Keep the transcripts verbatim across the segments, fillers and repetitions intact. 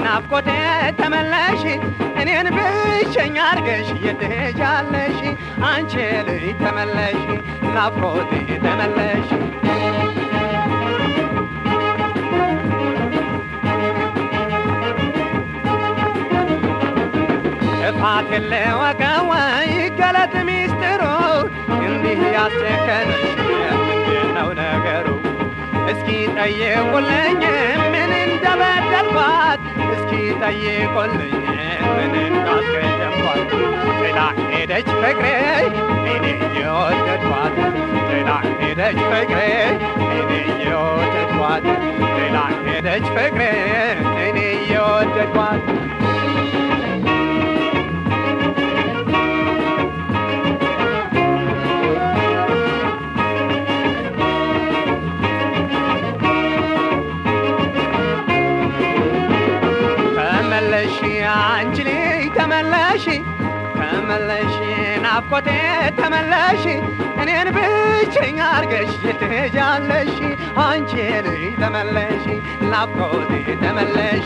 ናፍቆቴ ተመለሽ እኔን ብቸኛ አርገሽ የትሄጃለሽ አንቺ ልጅ ተመለሽ ናፍቆቴ ተመለሽ ጥፋት የለወቀው ይገለጥ ሚስጥሩ እንዲህ ያስጨከነሽ ምንድነው ነገሩ እስኪ ጠይቁልኝ ምን እንደበደልኳት እስኪ ጠይቁልኝ ምን እንዳስቀየምኳት ጥላ ሄደች ፍቅሬ እኔ የወደድኳት ጥላ ሄደች ፍቅሬ እኔ የወደድኳት ጥላ ሄደች ፍቅሬ እኔ የወደድኳት ተመለሽ አንቺ ልጅ ተመለሽ ተመለሽ ናፍቆቴ ተመለሽ እኔን ብቸኛ አርገሽ የትሄጃለሽ አንቺ ልጅ ተመለሽ ናፍቆቴ ተመለሽ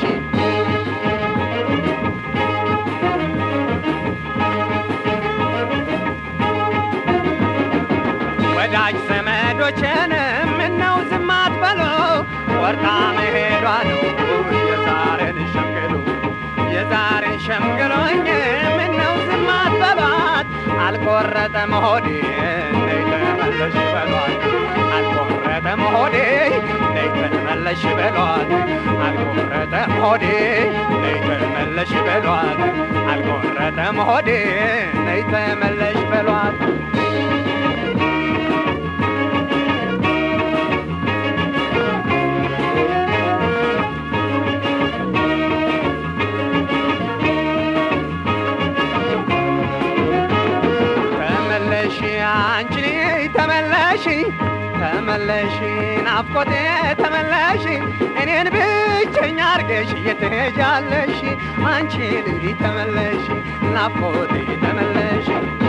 ወዳጅ ዘመዶቼን ምነው ዝም አትበሉ ወርቃ መሄዷ ነው የዛሬን ሸምግሉ የዛሬን ሸምግሎኝ ምነው ዝም አትበሏት አልቆረጠም ሆዴ ነይ ተመለሽ በሏት አልቆረጠም ሆዴ ነይ ተመለሽ በሏት አልቆረጠም ሆዴ ነይ ተመለሽ በሏት አልቆረጠም ሆዴ ነይ ተመለሽ በሏት አንቺ ተመለሽ ተመለሽ ናፍቆቴ ተመለሽ እኔን ብቸኛ አርገሽ የትሄጃለሽ አንቺ ልጅ ተመለሽ ናፍቆቴ ተመለሽ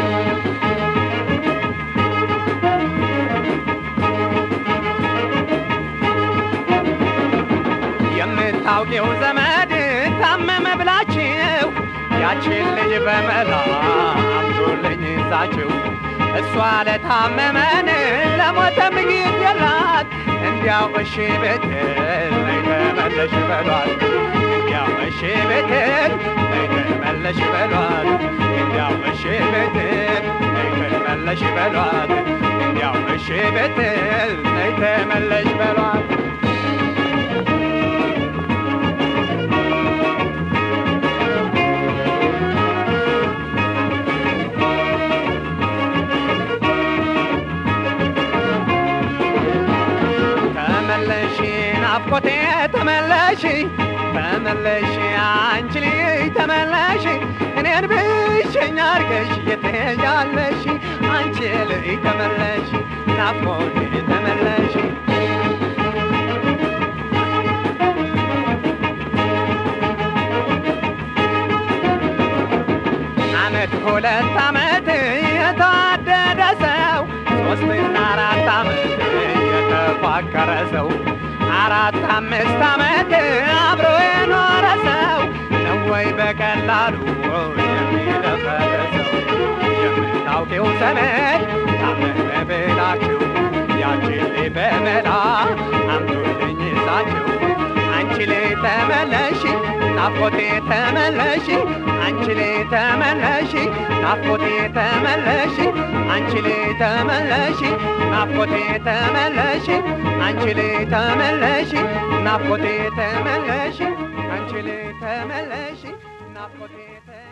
የምታውቂው ዘመድ ታመመ ብላችሁ ያችን ልጅ በመላ አምጡልኝ ይዛችሁ እሷ ለታመመን ለሞተም ግድ የላት እንዲያው እሺ ብትል ነይ ተመለሽ በሏት እንዲያው እሺ ብትል ነይ ተመለሽ በሏት እንዲያው እሺ ብትል ነይ ተመለሽ በሏት እንዲያው እሺ ብትል ነይ ተመለሽ በሏት ናፍቆቴ ተመለሽ ተመለሽ አንቺ ልጅ ተመለሽ እኔን ብቸኛ አርገሽ የትሄጃለሽ አንቺ ልጅ ተመለሽ ናፍቆቴ ተመለሽ አመት ሁለት አመት የተዋደደ ሰው ሶስትና አራት አመት የተፋቀረ ሰው አራት አምስት አመት አብሮ የኖረ ሰው ነው ወይ በቀላሉ የሚደፈረሰው የምታውቂው ዘመድ ታመመ ብላችሁ ያችን ልጅ በመላ አምጡልኝ ይዛችሁ አንቺ ልጅ ተመለሽ ናፍቆቴ ተመለሽ አንቺ ልጅ ተመለሽ ናፍቆቴ ተመለሽ አንቺ ልጅ ተመለሽ ናፍቆቴ ተመለሽ አንቺ ልጅ ተመለሽ ናፍቆቴ ተመለሽ አንቺ ልጅ ተመለሽ ናፍቆቴ